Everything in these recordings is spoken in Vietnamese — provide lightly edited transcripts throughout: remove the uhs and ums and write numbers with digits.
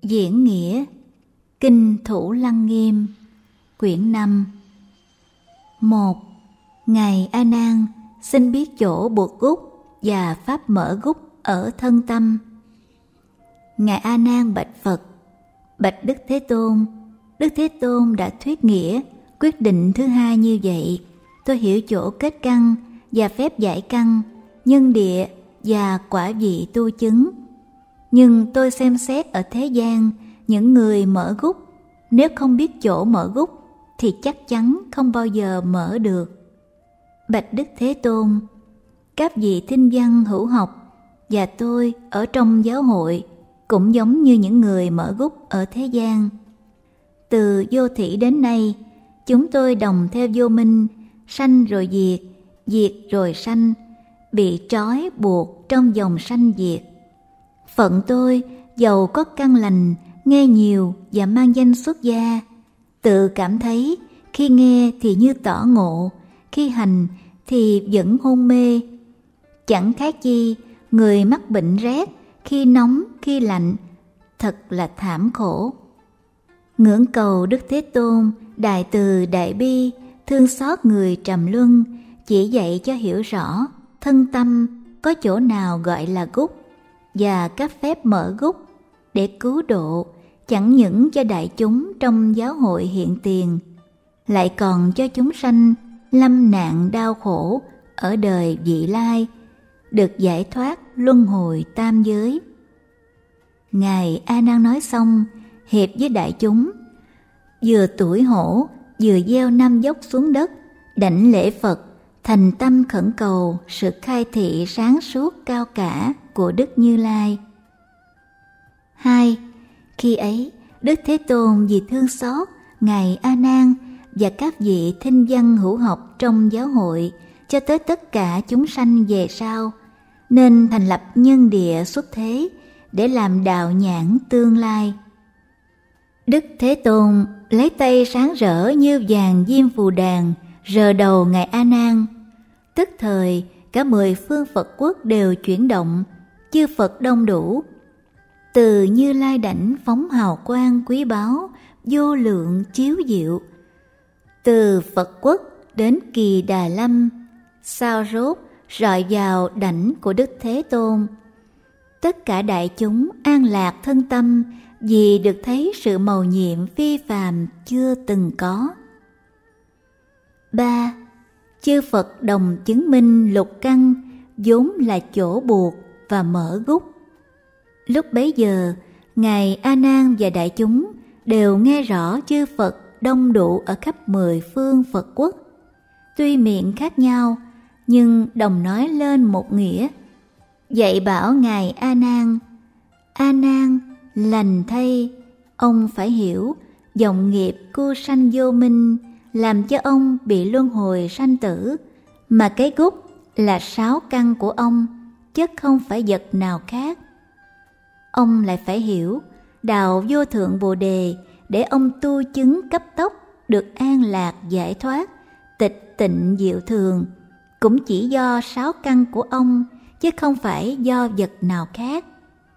Diễn nghĩa Kinh Thủ Lăng Nghiêm, quyển 5. 1. Ngài A Nan xin biết chỗ buộc gúc và pháp mở gúc ở thân tâm. Ngài A Nan bạch Phật: Bạch Đức Thế Tôn, Đức Thế Tôn đã thuyết nghĩa quyết định thứ hai như vậy. Tôi hiểu chỗ kết căn và phép giải căn, nhân địa và quả vị tu chứng. Nhưng tôi xem xét ở thế gian những người mở gúc, nếu không biết chỗ mở gúc thì chắc chắn không bao giờ mở được. Bạch Đức Thế Tôn, các vị thinh văn hữu học và tôi ở trong giáo hội cũng giống như những người mở gúc ở thế gian. Từ vô thỉ đến nay, chúng tôi đồng theo vô minh, sanh rồi diệt, diệt rồi sanh, bị trói buộc trong vòng sanh diệt. Phận tôi dầu có căn lành, nghe nhiều và mang danh xuất gia, tự cảm thấy khi nghe thì như tỏ ngộ, khi hành thì vẫn hôn mê. Chẳng khác chi người mắc bệnh rét, khi nóng khi lạnh, thật là thảm khổ. Ngưỡng cầu Đức Thế Tôn đại từ đại bi, thương xót người trầm luân, chỉ dạy cho hiểu rõ thân tâm có chỗ nào gọi là gúc và các phép mở gúc để cứu độ, chẳng những cho đại chúng trong giáo hội hiện tiền, lại còn cho chúng sanh lâm nạn đau khổ ở đời vị lai, được giải thoát luân hồi tam giới. Ngài A Nan nói xong, hiệp với đại chúng, vừa tủi hổ, vừa gieo 5 dốc xuống đất, đảnh lễ Phật, thành tâm khẩn cầu sự khai thị sáng suốt cao cả của Đức Như Lai. 2. Khi ấy, Đức Thế Tôn vì thương xót Ngài A Nan và các vị thinh văn hữu học trong giáo hội cho tới tất cả chúng sanh về sau, nên thành lập nhân địa xuất thế để làm đạo nhãn tương lai. Đức Thế Tôn lấy tay sáng rỡ như vàng diêm phù đàn rờ đầu Ngài A Nan. Tức thời cả 10 phương Phật quốc đều chuyển động, chư Phật đông đủ. Từ Như Lai đảnh phóng hào quang quý báu, vô lượng chiếu diệu. Từ Phật quốc đến Kỳ Đà Lâm, sao rốt rọi vào đảnh của Đức Thế Tôn. Tất cả đại chúng an lạc thân tâm vì được thấy sự mầu nhiệm phi phàm chưa từng có. 3. Chư Phật đồng chứng minh lục căn vốn là chỗ buộc và mở gúc. Lúc bấy giờ, Ngài A Nan và đại chúng đều nghe rõ chư Phật đông đủ ở khắp 10 phương Phật quốc. Tuy miệng khác nhau, nhưng đồng nói lên một nghĩa. Dạy bảo Ngài A Nan: A Nan, lành thay, ông phải hiểu dòng nghiệp cưu sanh vô minh làm cho ông bị luân hồi sanh tử, mà cái gúc là 6 căn của ông, chứ không phải vật nào khác. Ông lại phải hiểu đạo vô thượng Bồ Đề để ông tu chứng cấp tốc được an lạc giải thoát, tịch tịnh diệu thường, cũng chỉ do 6 căn của ông, chứ không phải do vật nào khác.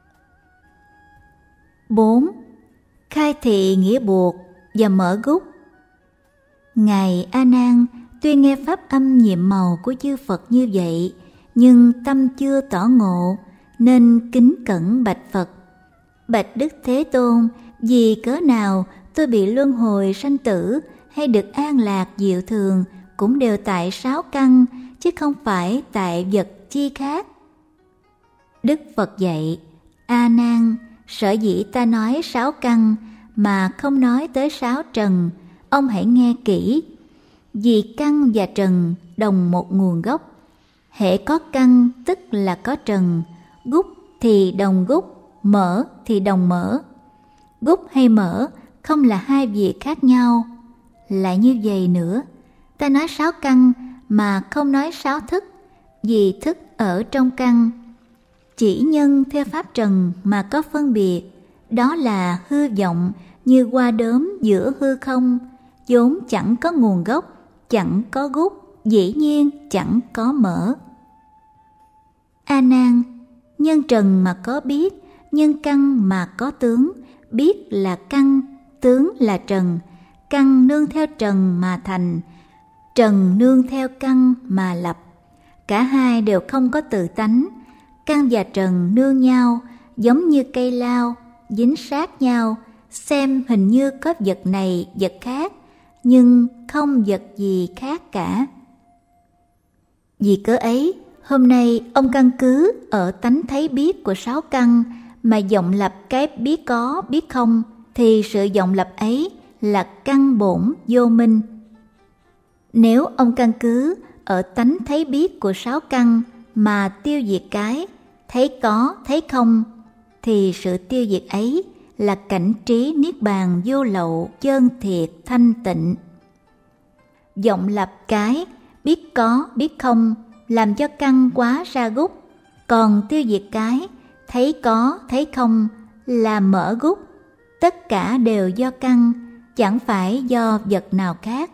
4. Khai thị nghĩa buộc và mở gúc. Ngài A Nan tuy nghe pháp âm nhiệm màu của chư Phật như vậy, nhưng tâm chưa tỏ ngộ, nên kính cẩn bạch Phật: Bạch Đức Thế Tôn, vì cớ nào tôi bị luân hồi sanh tử hay được an lạc diệu thường cũng đều tại 6 căn, chứ không phải tại vật chi khác. Đức Phật dạy: A Nan, sở dĩ ta nói 6 căn mà không nói tới 6 trần, ông hãy nghe kỹ. Vì căn và trần đồng một nguồn gốc. Hễ có căn tức là có trần, gúc thì đồng gúc, mở thì đồng mở. Gúc hay mở không là hai việc khác nhau. Lại như vậy nữa, ta nói 6 căn mà không nói 6 thức, vì thức ở trong căn. Chỉ nhân theo pháp trần mà có phân biệt, đó là hư vọng như hoa đốm giữa hư không, vốn chẳng có nguồn gốc, chẳng có gúc, dĩ nhiên chẳng có mở. A Nan, nhân trần mà có biết, nhân căn mà có tướng, biết là căn, tướng là trần, căn nương theo trần mà thành, trần nương theo căn mà lập. Cả hai đều không có tự tánh, căn và trần nương nhau, giống như cây lao, dính sát nhau, xem hình như có vật này vật khác, nhưng không vật gì khác cả. Vì cớ ấy, hôm nay ông căn cứ ở tánh thấy biết của 6 căn mà vọng lập cái biết có, biết không, thì sự vọng lập ấy là căn bổn vô minh. Nếu ông căn cứ ở tánh thấy biết của 6 căn mà tiêu diệt cái thấy có, thấy không, thì sự tiêu diệt ấy là cảnh trí niết bàn vô lậu, chân thiệt, thanh tịnh. Vọng lập cái biết có, biết không làm cho căn quá ra gút, còn tiêu diệt cái thấy có, thấy không là mở gút. Tất cả đều do căn, chẳng phải do vật nào khác.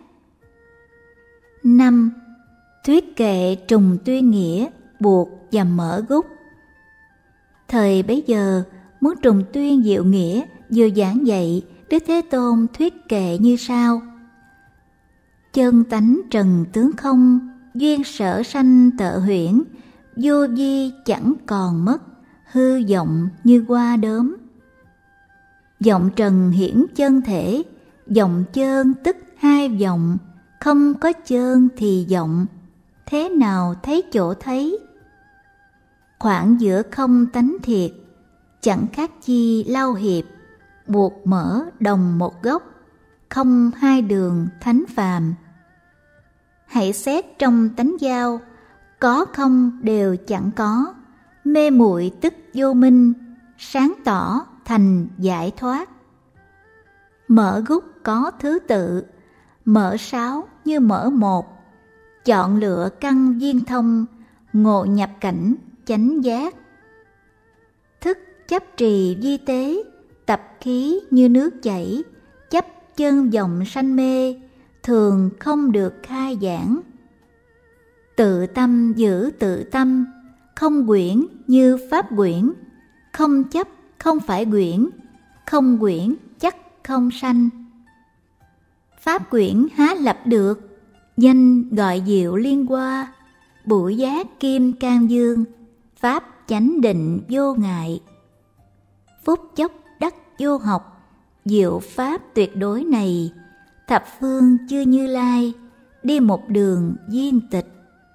5. Thuyết kệ trùng tuyên nghĩa, buộc và mở gút. Thời bấy giờ, muốn trùng tuyên diệu nghĩa, vừa giảng dạy, Đức Thế Tôn thuyết kệ như sau: chân tánh trần tướng không, duyên sở sanh tợ huyễn, vô vi chẳng còn mất, hư vọng như hoa đốm. Vọng trần hiển chân thể, vọng chơn tức hai vọng, không có chơn thì vọng, thế nào thấy chỗ thấy. Khoảng giữa không tánh thiệt, chẳng khác chi lao hiệp, buộc mở đồng một gốc, không hai đường thánh phàm. Hãy xét trong tánh giao, có không đều chẳng có, mê muội tức vô minh, sáng tỏ thành giải thoát. Mở gút có thứ tự, mở 6 như mở 1, chọn lựa căn viên thông, ngộ nhập cảnh chánh giác. Thức chấp trì vi tế, tập khí như nước chảy, chấp chân vọng sanh mê, thường không được khai giảng. Tự tâm giữ tự tâm, không quyển như pháp quyển, không chấp không phải quyển, không quyển chắc không sanh. Pháp quyển há lập được, danh gọi diệu liên hoa, bụi giác kim can dương, pháp chánh định vô ngại. Phút chốc đắc vô học, diệu pháp tuyệt đối này, thập phương chư Như Lai, đi một đường viên tịch.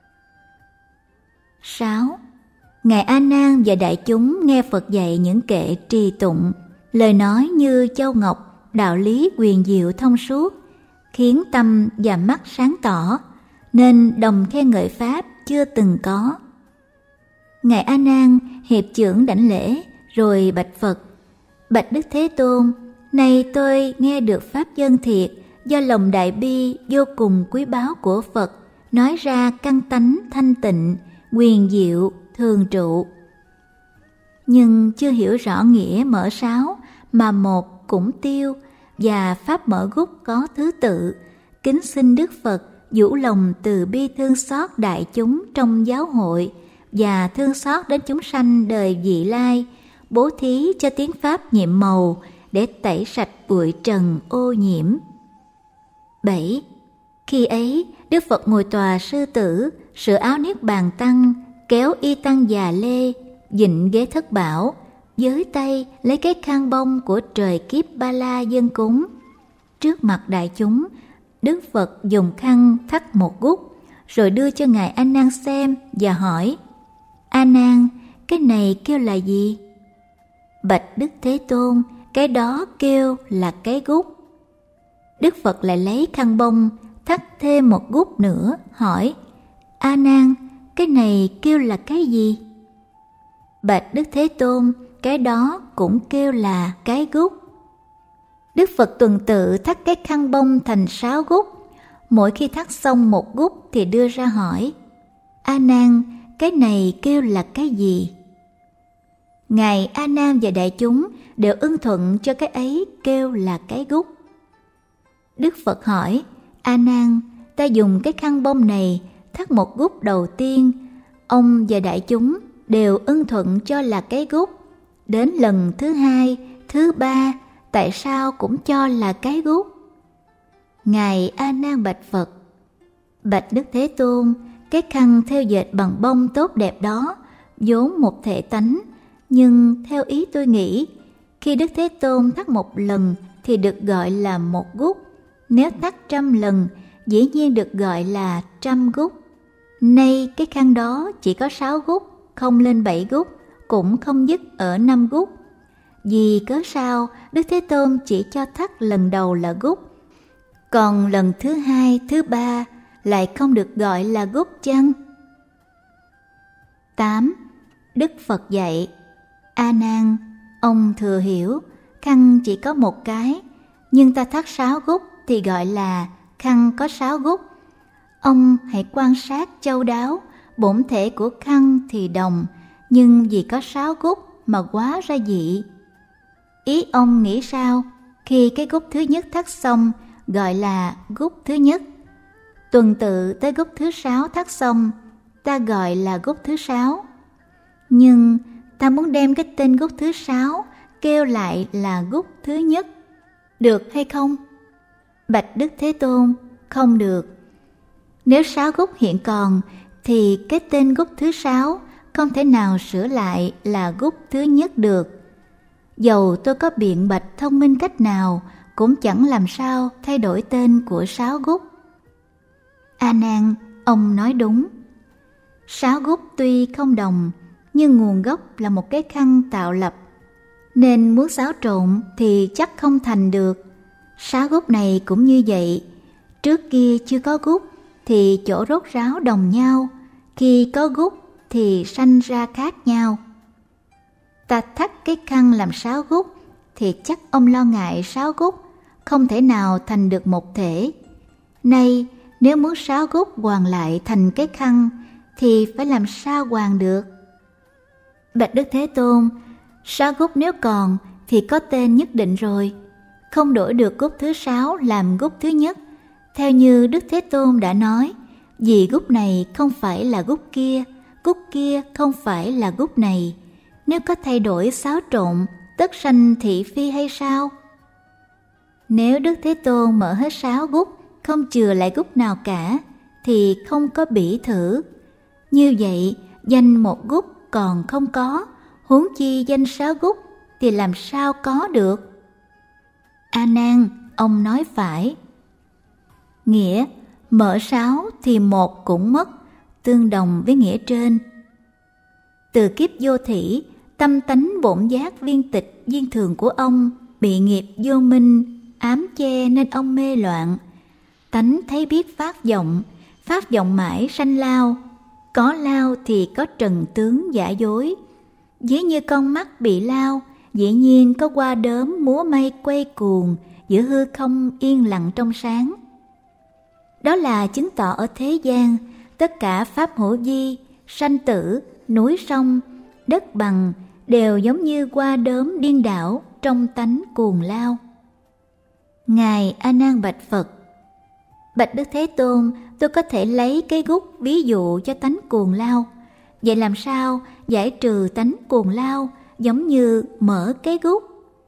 6. Ngài A Nan và đại chúng nghe Phật dạy những kệ trì tụng, lời nói như châu ngọc, đạo lý quyền diệu thông suốt, khiến tâm và mắt sáng tỏ, nên đồng khen ngợi pháp chưa từng có. Ngài A Nan hiệp chưởng đảnh lễ, rồi bạch Phật: bạch Đức Thế Tôn, này tôi nghe được pháp chân thiệt do lòng đại bi vô cùng quý báu của Phật nói ra căn tánh thanh tịnh, quyền diệu, thường trụ. Nhưng chưa hiểu rõ nghĩa mở 6 mà 1 cũng tiêu, và pháp mở gút có thứ tự, kính xin Đức Phật vũ lòng từ bi thương xót đại chúng trong giáo hội và thương xót đến chúng sanh đời vị lai, bố thí cho tiếng pháp nhiệm màu để tẩy sạch bụi trần ô nhiễm. 7. Khi ấy, Đức Phật ngồi tòa sư tử, sửa áo niết bàn tăng, kéo y tăng già lê, dịnh ghế thất bảo, với tay lấy cái khăn bông của trời kiếp ba la dân cúng. Trước mặt đại chúng, Đức Phật dùng khăn thắt một gút, rồi đưa cho Ngài A Nan xem và hỏi: A Nan, cái này kêu là gì? Bạch Đức Thế Tôn, cái đó kêu là cái gút. Đức Phật lại lấy khăn bông thắt thêm một gút nữa, hỏi: A Nan, cái này kêu là cái gì? Bạch Đức Thế Tôn, cái đó cũng kêu là cái gút. Đức Phật tuần tự thắt cái khăn bông thành 6 gút. Mỗi khi thắt xong một gút thì đưa ra hỏi: A Nan, cái này kêu là cái gì? Ngài A Nan và đại chúng đều ưng thuận cho cái ấy kêu là cái gút. Đức Phật hỏi: A Nan, ta dùng cái khăn bông này thắt một gút đầu tiên, ông và đại chúng đều ưng thuận cho là cái gút. Đến lần thứ 2, thứ 3 tại sao cũng cho là cái gút? Ngài A Nan bạch Phật: Bạch Đức Thế Tôn, cái khăn thêu dệt bằng bông tốt đẹp đó vốn một thể tánh, nhưng theo ý tôi nghĩ, khi Đức Thế Tôn thắt một lần thì được gọi là một gút, nếu thắt 100 lần dĩ nhiên được gọi là 100 gút. Nay cái khăn đó chỉ có 6 gút, không lên 7 gút, cũng không dứt ở 5 gút. Vì cớ sao Đức Thế Tôn chỉ cho thắt lần đầu là gút, còn lần thứ hai, thứ ba lại không được gọi là gút chăng? 8. Đức Phật dạy: A Nan, ông thừa hiểu, khăn chỉ có một cái, nhưng ta thắt 6 gút thì gọi là khăn có 6 gút. Ông hãy quan sát chu đáo, bổn thể của khăn thì đồng, nhưng vì có 6 gút mà quá ra dị. Ý ông nghĩ sao khi cái gút thứ nhất thắt xong gọi là gút thứ nhất, tuần tự tới gút thứ 6 thắt xong ta gọi là gút thứ 6, nhưng ta muốn đem cái tên gút thứ 6 kêu lại là gút thứ nhất, được hay không? Bạch Đức Thế Tôn: Không được. Nếu 6 gút hiện còn thì cái tên gút thứ 6 không thể nào sửa lại là gút thứ nhất được. Dầu tôi có biện bạch thông minh cách nào cũng chẳng làm sao thay đổi tên của 6 gút. A Nan, ông nói đúng. 6 gút tuy không đồng, nhưng nguồn gốc là một cái khăn tạo lập, nên muốn xáo trộn thì chắc không thành được. 6 gút này cũng như vậy. Trước kia chưa có gút thì chỗ rốt ráo đồng nhau, khi có gút thì sanh ra khác nhau. Ta thắt cái khăn làm 6 gút thì chắc ông lo ngại 6 gút không thể nào thành được một thể. Nay nếu muốn 6 gút hoàn lại thành cái khăn thì phải làm sao hoàn được? Bạch Đức Thế Tôn, 6 gút nếu còn thì có tên nhất định rồi, không đổi được gút thứ 6 làm gút thứ nhất. Theo như Đức Thế Tôn đã nói, vì gút này không phải là gút kia không phải là gút này. Nếu có thay đổi xáo trộn, tất sanh thị phi hay sao? Nếu Đức Thế Tôn mở hết 6 gút, không chừa lại gút nào cả, thì không có bỉ thử. Như vậy, danh một gút còn không có, huống chi danh 6 gút thì làm sao có được? A Nan, ông nói phải. Nghĩa mở 6 thì một cũng mất, tương đồng với nghĩa trên. Từ kiếp vô thỉ, tâm tánh bổn giác viên tịch viên thường của ông bị nghiệp vô minh ám che nên ông mê loạn. Tánh thấy biết phát vọng mãi sanh lao, có lao thì có trần tướng giả dối. Ví như con mắt bị lao, dĩ nhiên có hoa đốm múa mây quay cuồng giữa hư không yên lặng trong sáng. Đó là chứng tỏ ở thế gian, tất cả pháp hữu vi, sanh tử, núi sông, đất bằng đều giống như hoa đốm điên đảo trong tánh cuồng lao. Ngài A Nan bạch Phật: Bạch Đức Thế Tôn, tôi có thể lấy cái gút ví dụ cho tánh cuồng lao. Vậy làm sao giải trừ tánh cuồng lao giống như mở cái gút?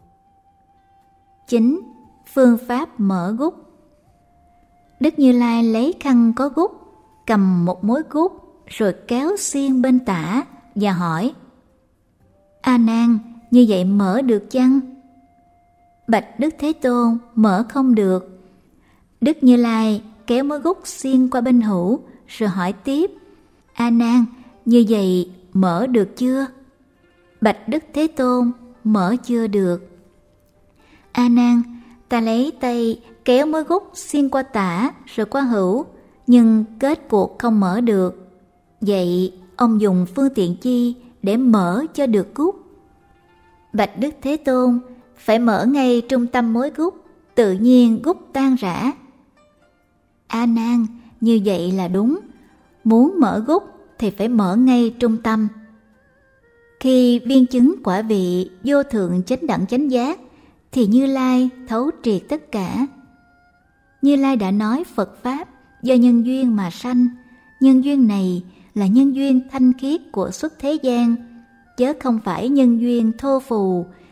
9. Phương pháp mở gút. Đức Như Lai lấy khăn có gút, cầm một mối gút rồi kéo xiên bên tả và hỏi: A Nan, như vậy mở được chăng? Bạch Đức Thế Tôn: Mở không được. Đức Như Lai kéo mối gút xiên qua bên hữu rồi hỏi tiếp: A Nan, như vậy mở được chưa? Bạch Đức Thế Tôn: Mở chưa được. A Nan, ta lấy tay kéo mối gút xiên qua tả rồi qua hữu, nhưng kết cuộc không mở được. Vậy ông dùng phương tiện chi để mở cho được gút? Bạch Đức Thế Tôn: Phải mở ngay trung tâm mối gút, tự nhiên gút tan rã. A Nan, như vậy là đúng. Muốn mở gút thì phải mở ngay trung tâm. Khi viên chứng quả vị vô thượng chánh đẳng chánh giác thì Như Lai thấu triệt tất cả. Như Lai đã nói Phật Pháp do nhân duyên mà sanh. Nhân duyên này là nhân duyên thanh khiết của xuất thế gian, chớ không phải nhân duyên thô phù,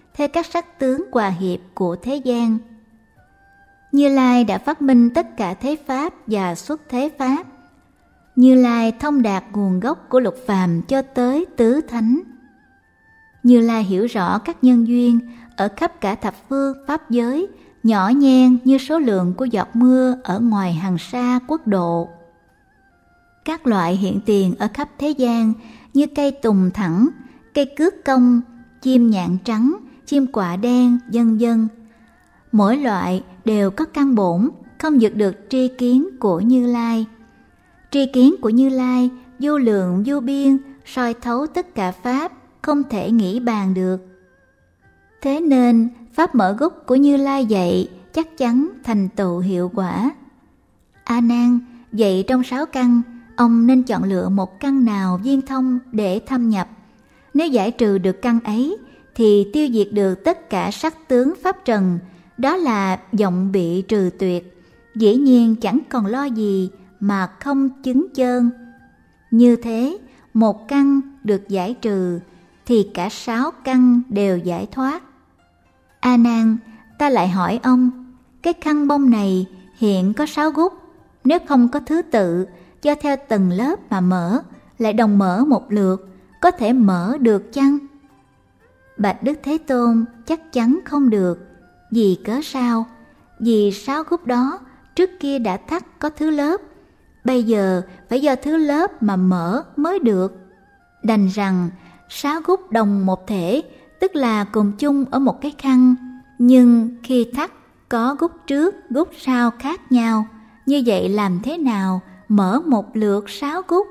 theo các sắc tướng hòa hiệp của thế gian. Như Lai đã phát minh tất cả thế pháp và xuất thế pháp. Như Lai thông đạt nguồn gốc của lục phàm cho tới tứ thánh. Như Lai hiểu rõ các nhân duyên ở khắp cả thập phương pháp giới, nhỏ nhen như số lượng của giọt mưa ở ngoài hàng sa quốc độ. Các loại hiện tiền ở khắp thế gian như cây tùng thẳng, cây cước cong, chim nhạn trắng, chim quạ đen, vân vân. Mỗi loại đều có căn bổn, không vượt được tri kiến của Như Lai. Tri kiến của Như Lai vô lượng vô biên, soi thấu tất cả pháp, không thể nghĩ bàn được. Thế nên pháp mở gốc của Như Lai dạy chắc chắn thành tựu hiệu quả. A Nan, vậy trong 6 căn, ông nên chọn lựa một căn nào viên thông để thâm nhập. Nếu giải trừ được căn ấy, thì tiêu diệt được tất cả sắc tướng pháp trần, đó là vọng bị trừ tuyệt. Dĩ nhiên chẳng còn lo gì mà không chứng chơn. Như thế, một căn được giải trừ, thì cả 6 căn đều giải thoát. A Nan, ta lại hỏi ông, cái khăn bông này hiện có 6 gút, nếu không có thứ tự, do theo từng lớp mà mở, lại đồng mở một lượt, có thể mở được chăng? Bạch Đức Thế Tôn, chắc chắn không được. Vì cớ sao? Vì 6 gút đó trước kia đã thắt có thứ lớp, bây giờ phải do thứ lớp mà mở mới được. Đành rằng 6 gút đồng một thể, tức là cùng chung ở một cái khăn, nhưng khi thắt có gút trước, gút sau khác nhau. Như vậy làm thế nào mở một lượt 6 gút?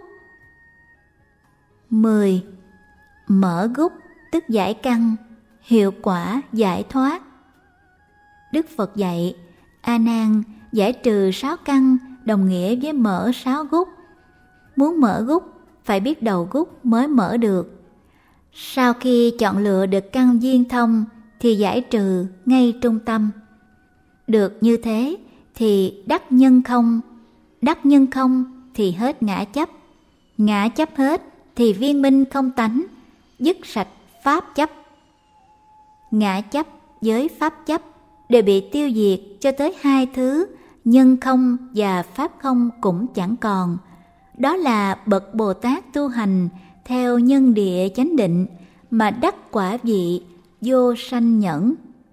10. Mở gút tức giải căn, hiệu quả giải thoát. Đức Phật dạy, A Nan, giải trừ 6 căn đồng nghĩa với mở 6 gút. Muốn mở gút phải biết đầu gút mới mở được. Sau khi chọn lựa được căn viên thông thì giải trừ ngay trung tâm. Được như thế thì đắc nhân không, đắc nhân không thì hết ngã chấp, ngã chấp hết thì viên minh không tánh, dứt sạch pháp chấp. Ngã chấp với pháp chấp đều bị tiêu diệt cho tới 2 thứ, nhân không và pháp không cũng chẳng còn. Đó là bậc Bồ Tát tu hành theo nhân địa chánh định mà đắc quả vị vô sanh nhẫn.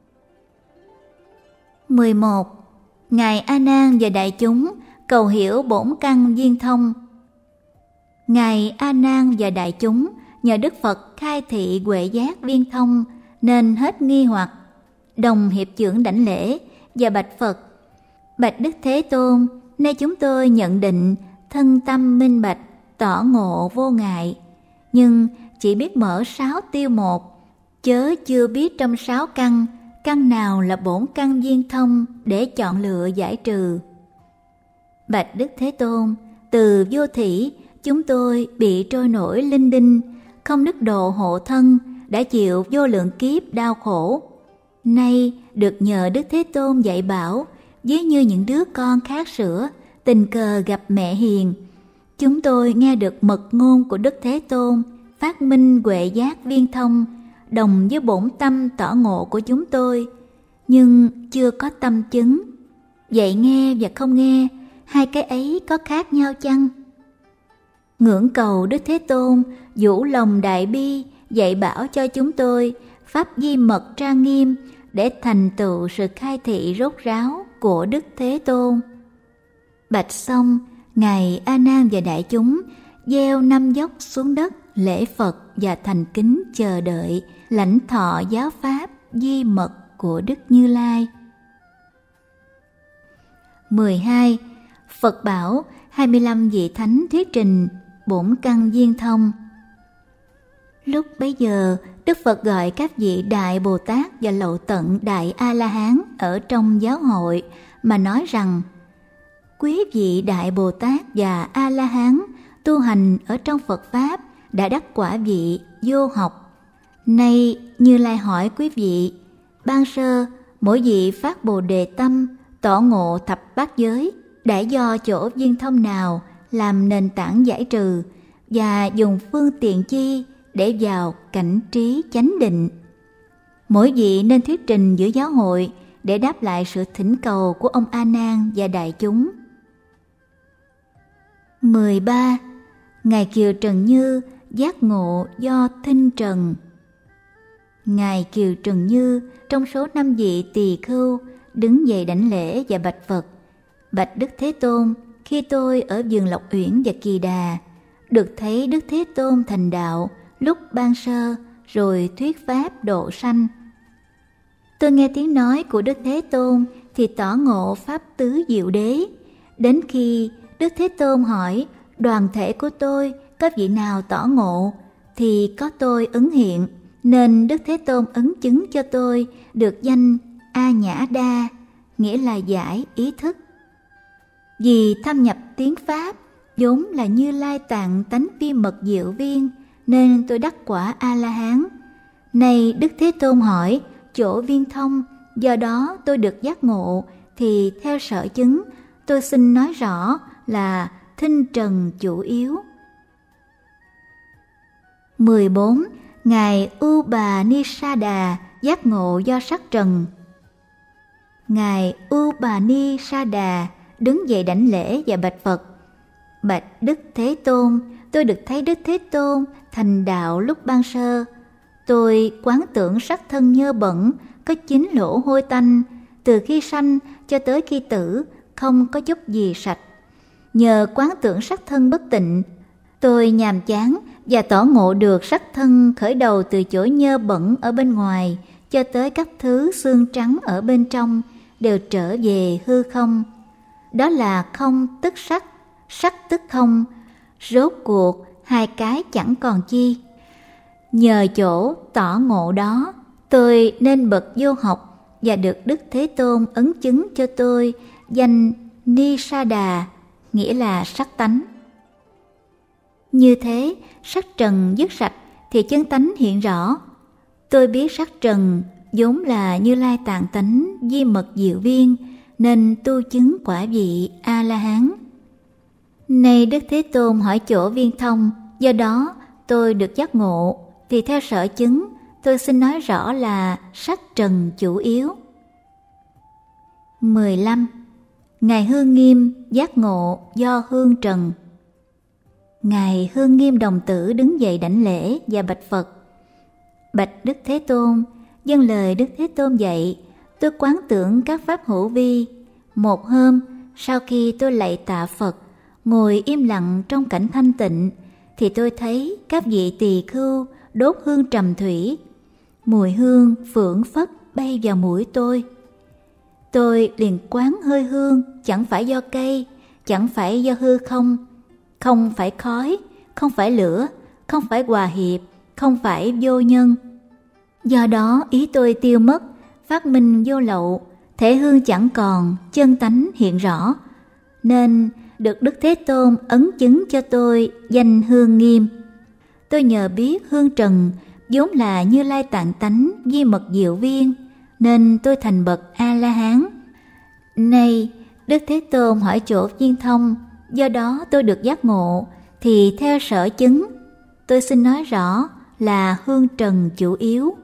11. Ngài A Nan và đại chúng cầu hiểu bổn căn viên thông. Ngài A Nan và đại chúng nhờ Đức Phật khai thị huệ giác viên thông nên hết nghi hoặc, đồng hiệp chưởng đảnh lễ và bạch Phật: Bạch Đức Thế Tôn, nay chúng tôi nhận định thân tâm minh bạch, tỏ ngộ vô ngại, nhưng chỉ biết mở 6 tiêu một, chớ chưa biết trong 6 căn, căn nào là bổn căn viên thông để chọn lựa giải trừ. Bạch Đức Thế Tôn, từ vô thỉ chúng tôi bị trôi nổi linh đinh, không đức độ hộ thân, đã chịu vô lượng kiếp đau khổ. Nay được nhờ Đức Thế Tôn dạy bảo, ví như những đứa con khát sữa, tình cờ gặp mẹ hiền. Chúng tôi nghe được mật ngôn của Đức Thế Tôn, phát minh huệ giác viên thông, đồng với bổn tâm tỏ ngộ của chúng tôi, nhưng chưa có tâm chứng. Vậy nghe và không nghe, hai cái ấy có khác nhau chăng? Ngưỡng cầu Đức Thế Tôn vũ lòng đại bi, dạy bảo cho chúng tôi pháp di mật trang nghiêm để thành tựu sự khai thị rốt ráo của Đức Thế Tôn. Bạch xong, Ngài A Nan và đại chúng gieo 5 dốc xuống đất lễ Phật và thành kính chờ đợi lãnh thọ giáo pháp di mật của Đức Như Lai. 12. Phật bảo 25 vị thánh thuyết trình bổn căn viên thông. Lúc bấy giờ, Đức Phật gọi các vị Đại Bồ Tát và Lậu Tận Đại A-la-hán ở trong giáo hội mà nói rằng: Quý vị Đại Bồ Tát và A-la-hán tu hành ở trong Phật Pháp đã đắc quả vị vô học. Nay Như Lai hỏi quý vị, ban sơ mỗi vị phát Bồ Đề tâm, tỏ ngộ thập bát giới, đã do chỗ viên thông nào làm nền tảng giải trừ, và dùng phương tiện chi để vào cảnh trí chánh định? Mỗi vị nên thuyết trình giữa giáo hội để đáp lại sự thỉnh cầu của ông A Nan và đại chúng. 13. Ngài Kiều Trần Như giác ngộ do thinh trần. Ngài Kiều Trần Như trong số 5 vị tỳ khưu đứng dậy đảnh lễ và bạch Phật: Bạch Đức Thế Tôn, khi tôi ở vườn Lộc Uyển và Kỳ Đà, được thấy Đức Thế Tôn thành đạo lúc ban sơ rồi thuyết pháp độ sanh. Tôi nghe tiếng nói của Đức Thế Tôn thì tỏ ngộ pháp tứ diệu đế. Đến khi Đức Thế Tôn hỏi đoàn thể của tôi có vị nào tỏ ngộ, thì có tôi ứng hiện, nên Đức Thế Tôn ấn chứng cho tôi được danh A Nhã Đa, nghĩa là giải ý thức. Vì thâm nhập tiếng Pháp, vốn là Như Lai tạng tánh vi mật diệu viên, nên tôi đắc quả A-la-hán. Nay Đức Thế Tôn hỏi chỗ viên thông, do đó tôi được giác ngộ, thì theo sở chứng, tôi xin nói rõ là thinh trần chủ yếu. 14. Ngài Upanisada giác ngộ do sắc trần. Ngài Upanisada đứng dậy đảnh lễ và bạch Phật: Bạch Đức Thế Tôn, tôi được thấy Đức Thế Tôn thành đạo lúc ban sơ. Tôi quán tưởng sắc thân nhơ bẩn, có 9 lỗ hôi tanh, từ khi sanh cho tới khi tử, không có chút gì sạch. Nhờ quán tưởng sắc thân bất tịnh, tôi nhàm chán và tỏ ngộ được sắc thân khởi đầu từ chỗ nhơ bẩn ở bên ngoài cho tới các thứ xương trắng ở bên trong đều trở về hư không. Đó là không tức sắc, sắc tức không, rốt cuộc hai cái chẳng còn chi. Nhờ chỗ tỏ ngộ đó, tôi nên bậc vô học và được Đức Thế Tôn ấn chứng cho tôi danh Nisada, nghĩa là sắc tánh. Như thế, sắc trần dứt sạch thì chân tánh hiện rõ. Tôi biết sắc trần vốn là Như Lai tạng tánh vi mật diệu viên, nên tu chứng quả vị A-la-hán. Nay Đức Thế Tôn hỏi chỗ viên thông, do đó tôi được giác ngộ, thì theo sở chứng, tôi xin nói rõ là sắc trần chủ yếu. 15. Ngài Hương Nghiêm giác ngộ do hương trần. Ngài Hương Nghiêm đồng tử đứng dậy đảnh lễ và bạch Phật: Bạch Đức Thế Tôn, dâng lời Đức Thế Tôn dạy, tôi quán tưởng các pháp hữu vi. Một hôm, sau khi tôi lạy tạ Phật, ngồi im lặng trong cảnh thanh tịnh, thì tôi thấy các vị tỳ khưu đốt hương trầm thủy. Mùi hương phượng phất bay vào mũi tôi. Tôi liền quán hơi hương chẳng phải do cây, chẳng phải do hư không, không phải khói, không phải lửa, không phải hòa hiệp, không phải vô nhân. Do đó ý tôi tiêu mất, phát minh vô lậu, thể hương chẳng còn, chân tánh hiện rõ, nên được Đức Thế Tôn ấn chứng cho tôi danh Hương Nghiêm. Tôi nhờ biết hương trần vốn là Như Lai tạng tánh vi mật diệu viên, nên tôi thành bậc A-la-hán. Nay Đức Thế Tôn hỏi chỗ viên thông, do đó tôi được giác ngộ, thì theo sở chứng, tôi xin nói rõ là hương trần chủ yếu.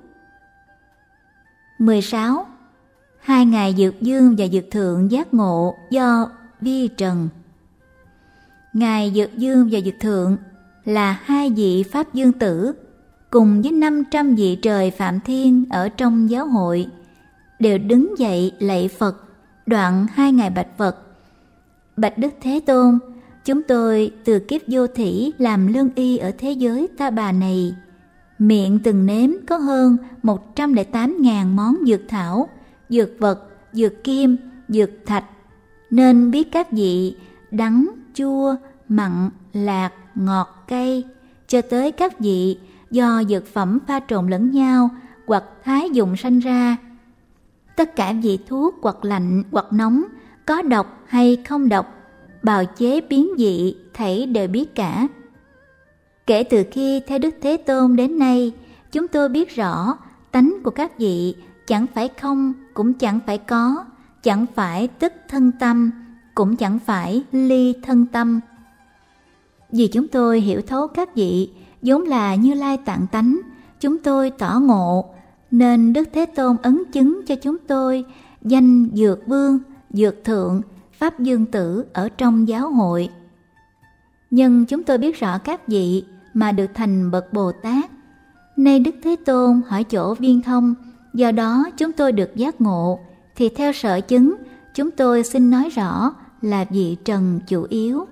16. Hai ngài Dược Dương và Dược Thượng giác ngộ do vi trần. Ngài Dược Dương và Dược Thượng là hai vị Pháp Dương Tử, cùng với 500 vị trời Phạm Thiên ở trong giáo hội, đều đứng dậy lạy Phật, đoạn hai ngài bạch Phật: Bạch Đức Thế Tôn, chúng tôi từ kiếp vô thỉ làm lương y ở thế giới Ta Bà này, miệng từng nếm có hơn 108.000 món dược thảo, dược vật, dược kim, dược thạch, nên biết các vị đắng, chua, mặn, lạc, ngọt, cay, cho tới các vị do dược phẩm pha trộn lẫn nhau hoặc thái dùng sanh ra. Tất cả vị thuốc hoặc lạnh hoặc nóng, có độc hay không độc, bào chế biến dị, thảy đều biết cả. Kể từ khi theo Đức Thế Tôn đến nay, chúng tôi biết rõ tánh của các vị chẳng phải không, cũng chẳng phải có, chẳng phải tức thân tâm, cũng chẳng phải ly thân tâm. Vì chúng tôi hiểu thấu các vị vốn là Như Lai tạng tánh, chúng tôi tỏ ngộ, nên Đức Thế Tôn ấn chứng cho chúng tôi danh Dược Vương, Dược Thượng, Pháp Dương Tử ở trong giáo hội. Nhưng chúng tôi biết rõ các vị mà được thành bậc Bồ Tát. Nay Đức Thế Tôn hỏi chỗ viên thông, do đó chúng tôi được giác ngộ, thì theo sở chứng, chúng tôi xin nói rõ là vị trần chủ yếu.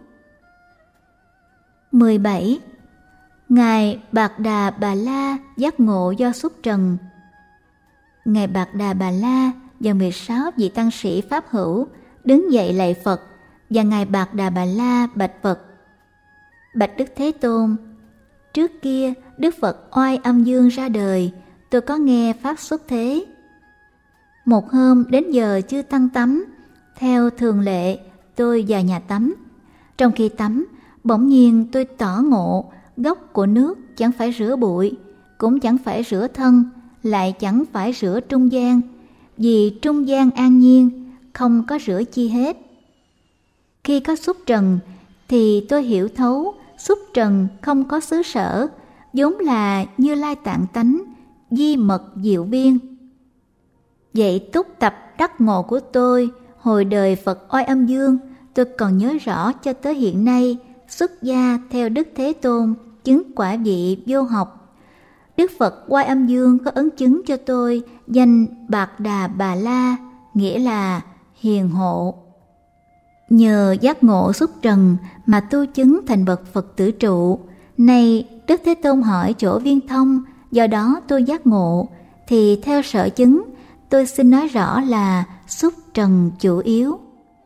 17. Ngài Bạc Đà Bà La giác ngộ do xúc trần. Ngài Bạc Đà Bà La và 16 vị tăng sĩ Pháp hữu đứng dậy lạy Phật, và Ngài Bạc Đà Bà La bạch Phật: Bạch Đức Thế Tôn, trước kia Đức Phật Oai Âm Dương ra đời, tôi có nghe Pháp xuất thế. Một hôm đến giờ chưa tăng tắm, theo thường lệ tôi vào nhà tắm. Trong khi tắm, bỗng nhiên tôi tỏ ngộ gốc của nước chẳng phải rửa bụi, cũng chẳng phải rửa thân, lại chẳng phải rửa trung gian, vì trung gian an nhiên, không có rửa chi hết. Khi có xúc trần thì tôi hiểu thấu xúc trần không có xứ sở, vốn là Như Lai tạng tánh, di mật diệu viên. Vậy túc tập đắc ngộ của tôi hồi đời Phật Oai Âm Dương, tôi còn nhớ rõ cho tới hiện nay. Xuất gia theo Đức Thế Tôn, chứng quả vị vô học. Đức Phật Oai Âm Dương có ấn chứng cho tôi danh Bạc Đà Bà La, nghĩa là hiền hộ. Nhờ giác ngộ xúc trần mà tu chứng thành bậc Phật tử trụ. Nay Đức Thế Tôn hỏi chỗ viên thông, do đó tôi giác ngộ, thì theo sở chứng, tôi xin nói rõ là xúc trần chủ yếu.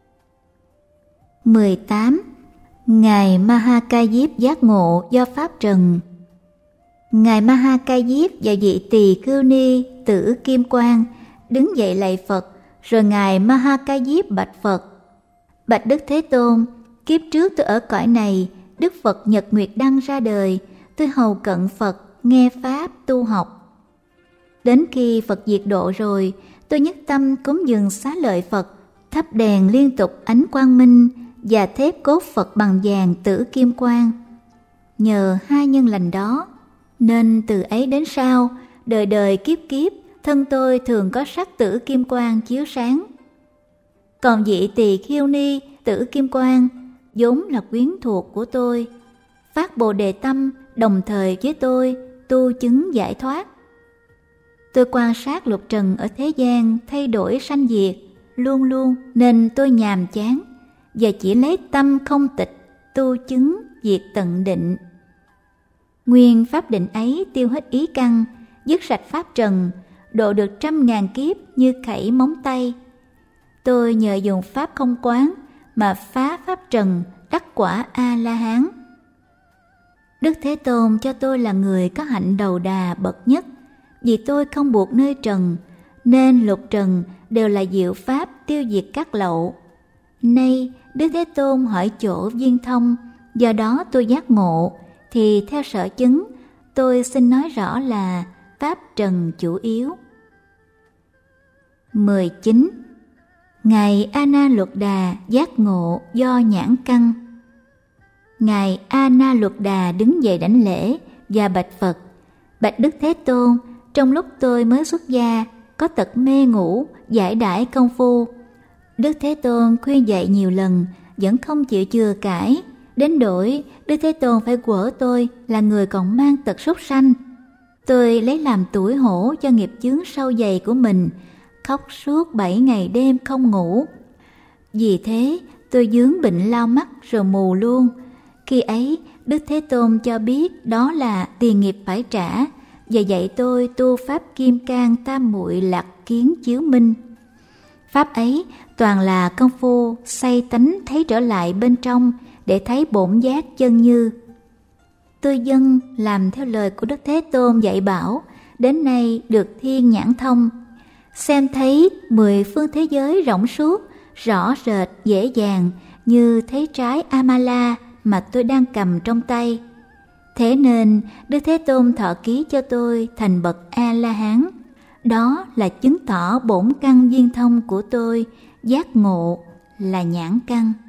18. Ngài Ma Ha Ca Diếp giác ngộ do pháp trần. Ngài Ma Ha Ca Diếp và vị Tỳ Khưu Ni Tử Kim Quang đứng dậy lạy Phật, rồi Ngài Ma Ha Ca Diếp bạch Phật: Bạch Đức Thế Tôn, kiếp trước tôi ở cõi này, Đức Phật Nhật Nguyệt Đăng ra đời, tôi hầu cận Phật, nghe Pháp, tu học. Đến khi Phật diệt độ rồi, tôi nhất tâm cúng dường xá lợi Phật, thắp đèn liên tục ánh quang minh, và thép cốt Phật bằng vàng tử kim quang. Nhờ hai nhân lành đó, nên từ ấy đến sau, đời đời kiếp kiếp, thân tôi thường có sắc tử kim quang chiếu sáng. Còn vị Tỳ Khưu Ni tử kim quang vốn là quyến thuộc của tôi, phát Bồ Đề tâm đồng thời với tôi tu chứng giải thoát. Tôi quan sát lục trần ở thế gian thay đổi sanh diệt luôn luôn, nên tôi nhàm chán và chỉ lấy tâm không tịch tu chứng diệt tận định. Nguyên pháp định ấy tiêu hết ý căn, dứt sạch pháp trần, độ được 100.000 kiếp như khẩy móng tay. Tôi nhờ dùng pháp không quán mà phá pháp trần, đắc quả A-la-hán. Đức Thế Tôn cho tôi là người có hạnh đầu đà bậc nhất, vì tôi không buộc nơi trần, nên lục trần đều là diệu pháp tiêu diệt các lậu. Nay Đức Thế Tôn hỏi chỗ viên thông, do đó tôi giác ngộ, thì theo sở chứng, tôi xin nói rõ là pháp trần chủ yếu. 19. Ngài A Na Luật Đà giác ngộ do nhãn căn. Ngài A Na Luật Đà đứng dậy đảnh lễ và bạch Phật: Bạch Đức Thế Tôn, trong lúc tôi mới xuất gia, có tật mê ngủ, giải đãi công phu. Đức Thế Tôn khuyên dạy nhiều lần, vẫn không chịu chừa cãi, đến đổi Đức Thế Tôn phải quở tôi là người còn mang tật súc sanh. Tôi lấy làm tủi hổ cho nghiệp chướng sâu dày của mình, khóc suốt 7 ngày đêm không ngủ. Vì thế tôi vướng bệnh lao mắt rồi mù luôn. Khi ấy Đức Thế Tôn cho biết đó là tiền nghiệp phải trả, và dạy tôi tu pháp kim cang tam muội lạc kiến chiếu minh. Pháp ấy toàn là công phu xây tánh thấy trở lại bên trong để thấy bổn giác chân như. Tôi dâng làm theo lời của Đức Thế Tôn dạy bảo, đến nay được thiên nhãn thông, xem thấy 10 phương thế giới rộng suốt, rõ rệt dễ dàng như thấy trái Amala mà tôi đang cầm trong tay. Thế nên Đức Thế Tôn thọ ký cho tôi thành bậc A-la-hán. Đó là chứng tỏ bổn căn viên thông của tôi, giác ngộ là nhãn căn.